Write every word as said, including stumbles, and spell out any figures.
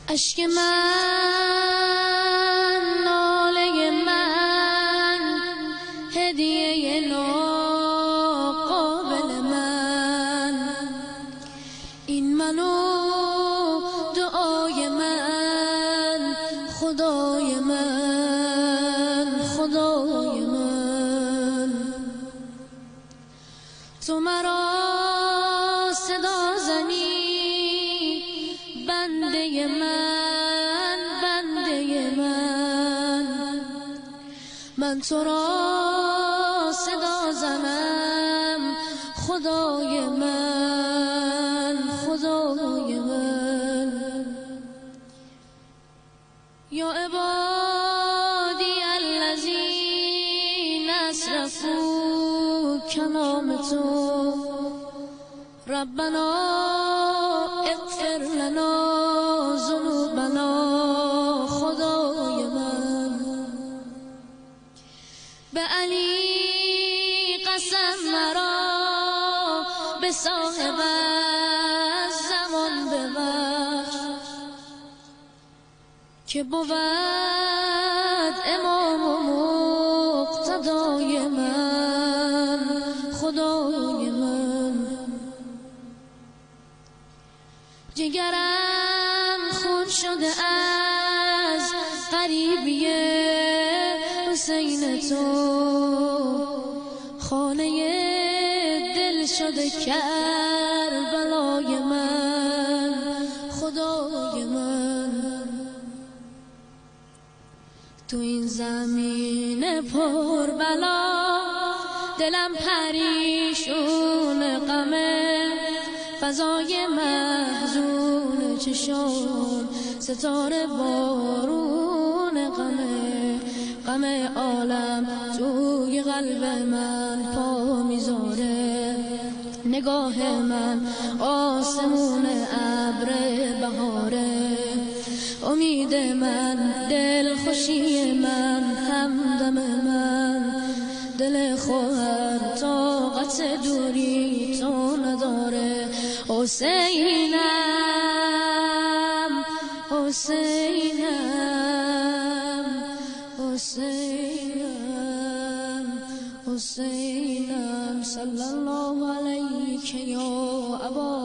اشک من، ناله من، هدیه ناقابل من، این منو دعای من، خدای من، خدای من. تو مرا صدا زنی، بنده من، بنده من، من تو را صدا زنم، خدای من، خدای من. یا عبادی الذین اسرفوا، کلام تو ربنا اغفر لنا ذنوبنا، خدای من. به علی قسم مرا، به صاحب زمان ببخش، که بود امام و مقتدای من، خدای من. جگرم خون شده از غریبی حسین تو، خانه دل شده کربلای من، خدای من. تو این زمین پر بلا، دلم پریشون غمه، فضای محزون چشام، ستاره بارون غمه، غم عالم توی قلب من پا میذاره، نگاه من آسمون ابر بهاره، امید من، دل خوشی من، همدم من، دل خواهر طاقت دوری تو نداره. حسینم، حسینم، حسینم، حسینم، صلی الله علیک یا ابا